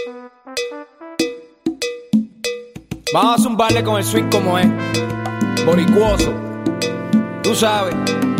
Vamos a zumbarle con el swing como es, boricuoso. Tú sabes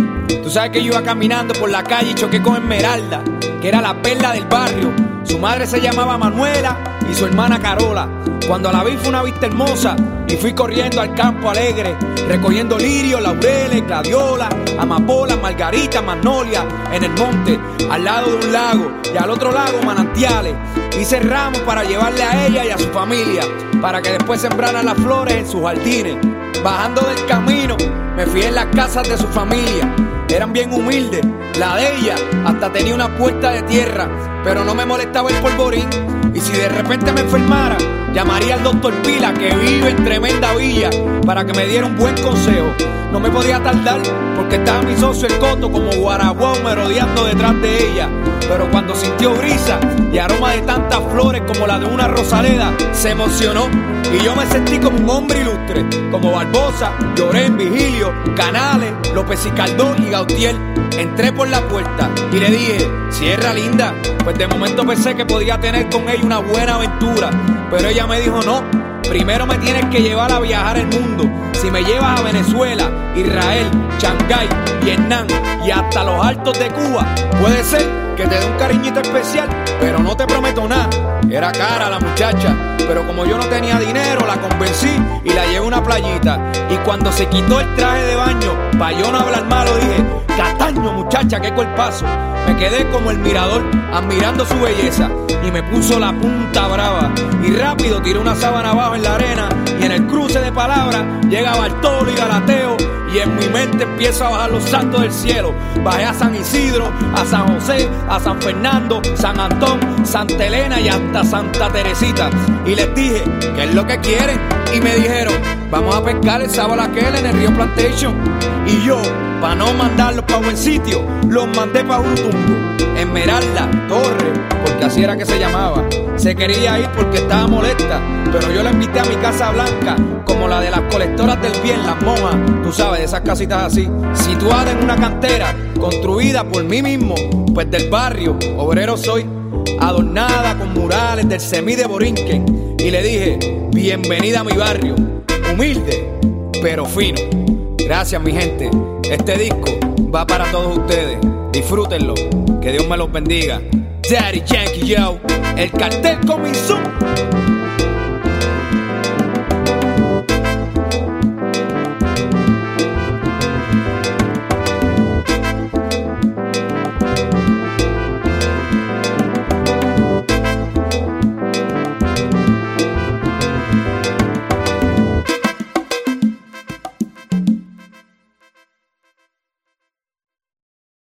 que yo iba caminando por la calle y choqué con Esmeralda, que era la perla del barrio. Su madre se llamaba Manuela y su hermana Carola. Cuando la vi fue una vista hermosa y fui corriendo al campo alegre, recogiendo lirios, laureles, gladiolas, amapolas, margaritas, magnolias en el monte, al lado de un lago, y al otro lago manantiales. Hice ramos para llevarle a ella y a su familia, para que después sembraran las flores en sus jardines. Bajando del camino me fijé en las casas de su familia. Eran bien humildes, la de ella hasta tenía una puerta de tierra, pero no me molestaba el polvorín. Y si de repente me enfermara, llamaría al doctor Pila, que vive en tremenda villa, para que me diera un buen consejo. No me podía tardar, porque estaba mi socio el Coto como guaraguao merodeando detrás de ella. Pero cuando sintió brisa y aroma de tantas flores como la de una rosaleda, se emocionó y yo me sentí como un hombre ilustre, como Barbosa, Llorén, Vigilio, Canales, López y Caldón y Gautier. Entré por la puerta y le dije: "Sierra linda", pues de momento pensé que podía tener con ella una buena aventura, pero ella me dijo: "No, primero me tienes que llevar a viajar el mundo. Si me llevas a Venezuela, Israel, Shanghái, Vietnam y hasta los altos de Cuba, puede ser que te dé un cariñito especial, pero no te prometo nada". Era cara la muchacha, pero como yo no tenía dinero, la convencí y la llevé a una playita. Y cuando se quitó el traje de baño, pa' yo no hablar malo, dije: "Cataño, muchacha, qué cuerpazo". Me quedé como el mirador, admirando su belleza, y me puso la punta brava. Y rápido tiré una sábana abajo en la arena, y en el cruce de palabras llega Bartolo y Galateo, y en mi mente empiezo a bajar los santos del cielo. Bajé a San Isidro, a San José, a San Fernando, San Antón, Santa Elena y hasta Santa Teresita. Y les dije: "¿Qué es lo que quieren?". Y me dijeron: "Vamos a pescar el sábado aquel en el río Plantation". Y yo, para no mandarlos pa' buen sitio, los mandé pa' Urutungo. Esmeralda Torres, porque así era que se llamaba, se quería ir porque estaba molesta, pero yo la invité a mi casa blanca, como la de las colectoras del bien, las monjas, tú sabes, de esas casitas así, situada en una cantera, construida por mí mismo, pues del barrio, obrero soy, adornada con murales del Semí de Borinquen. Y le dije: "Bienvenida a mi barrio, humilde, pero fino". Gracias, mi gente. Este disco va para todos ustedes. Disfrútenlo. Que Dios me los bendiga. Daddy Yankee, yo. El cartel comenzó.